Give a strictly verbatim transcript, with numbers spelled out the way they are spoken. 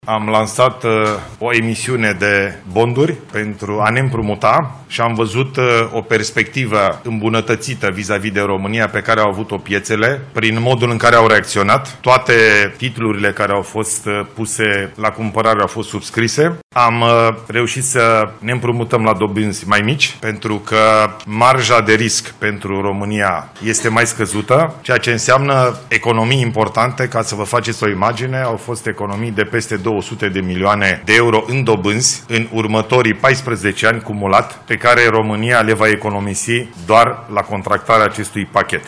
Am lansat uh, o emisiune de bonduri pentru a ne împrumuta și am văzut uh, o perspectivă îmbunătățită vis-a-vis de România pe care au avut-o piețele prin modul în care au reacționat. Toate titlurile care au fost uh, puse la cumpărare au fost subscrise. Am uh, reușit să ne împrumutăm la dobânzi mai mici pentru că marja de risc pentru România este mai scăzută, ceea ce înseamnă economii importante. Ca să vă faceți o imagine, au fost economii de peste două sute de milioane de euro în dobânzi în următorii paisprezece ani cumulat, pe care România le va economisi doar la contractarea acestui pachet.